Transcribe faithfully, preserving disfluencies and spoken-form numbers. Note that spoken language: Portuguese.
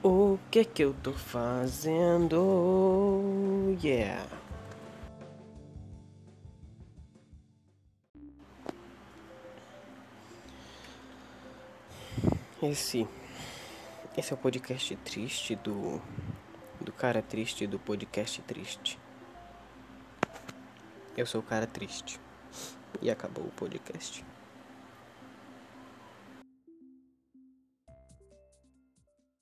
O que é que eu tô fazendo? Yeah. Esse, esse é o podcast triste do, do cara triste do podcast triste. Eu sou o cara triste. E acabou o podcast.